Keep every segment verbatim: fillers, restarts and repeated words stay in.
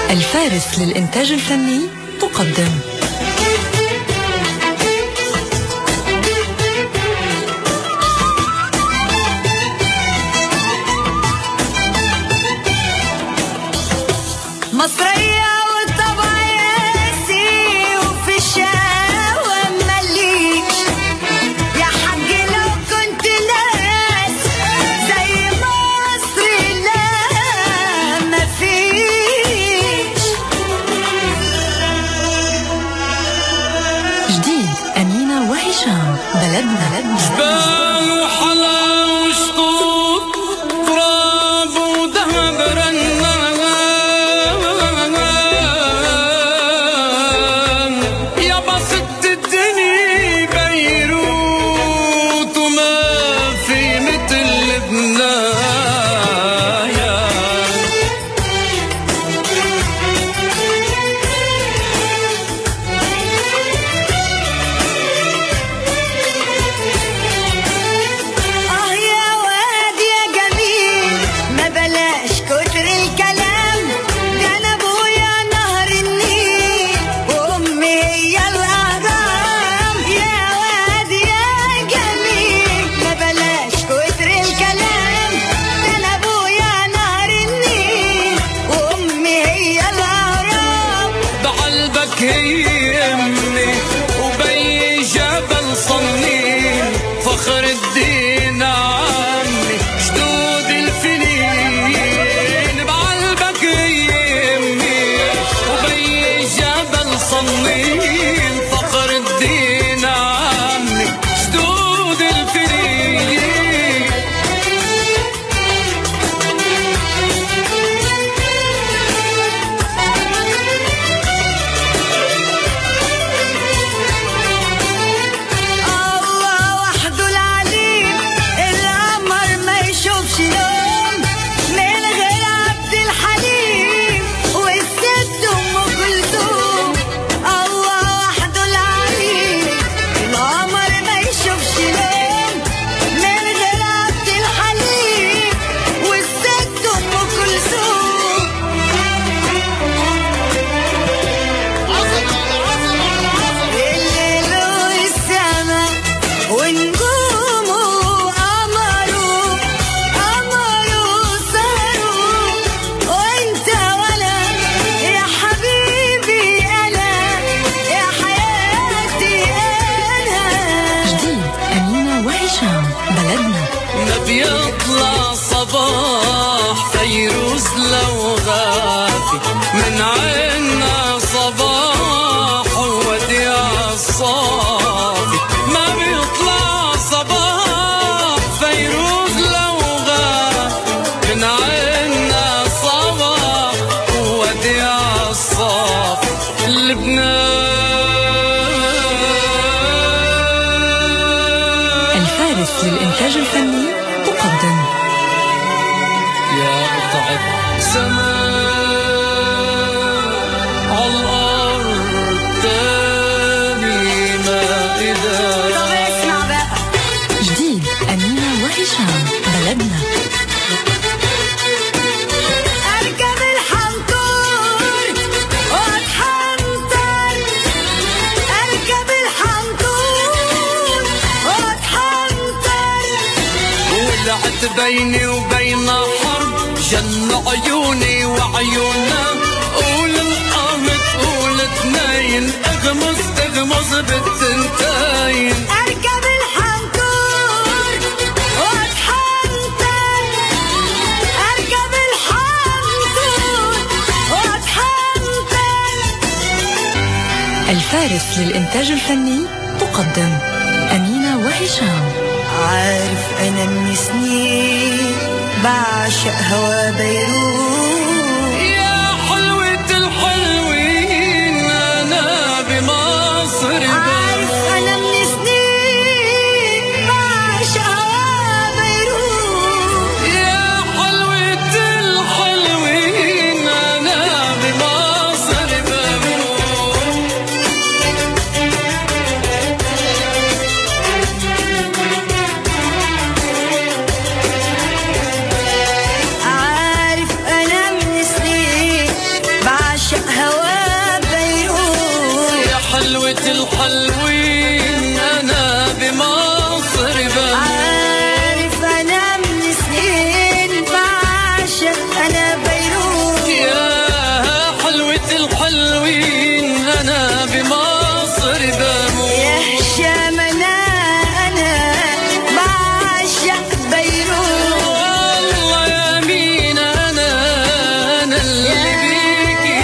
الفارس للإنتاج الفني تقدم مصرية والطبع ياسي وفي الشقاوة مليك يا حاج لو كنت ناس زي مصر لا مفيش. جديد أمينة وهشام بلدنا جبال وحلا وشطوط تراب وذهب رنان يا بسط الدنيا بيروت وما في مثل لبنان. هي امي وبي جبل صنين فخر الدين عمي جدود الفنين بعلبك هي امي وبي جبل صنين فخر الدين عمي جدود الفنين. بيطلع صباح فيروز لو غافي من عنا صباح وديع الصافي ما بيطلع صباح فيروز لو غافي من عنا صباح وديع الصافي لبنان. الفارس للإنتاج الفني تقدم يا قطعة سماء عالأرض تاني مائدة. طب اسمع بقى جديد أمينة وهشام بلدنا. أركب الحنطور وأتحنطر أركب الحنطور وأتحنطر ولعت بيني وبين حرب جن عيوني وعيونها قول القامت قول اثنين اغمز اغمز بالتنتين. أركب الحنطور وأتحنطر أركب الحنطور وأتحنطر. الفارس للإنتاج الفني تقدم أمينة وهشام. عارف أنا من سنين بعشق هوا بيروت يا حلوة الحلوين أنا بمصر. عارف أنا من سنين بعشق هوا بيروت يا حلوة الحلوين أنا بمصر بموت. عارف أنا من حلوة الحلوين أنا بمصر بموت. عارف أنا من سنين بعشق أنا بيروت. يا حلوة الحلوين أنا بمصر بموت. يا هشام أنا أنا بعشق بيروت. والله يا مين أنا أنا اللي بيكي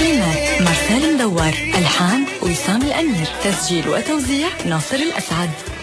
ألحان وسام الأمير، تسجيل وتوزيع ناصر الأسعد.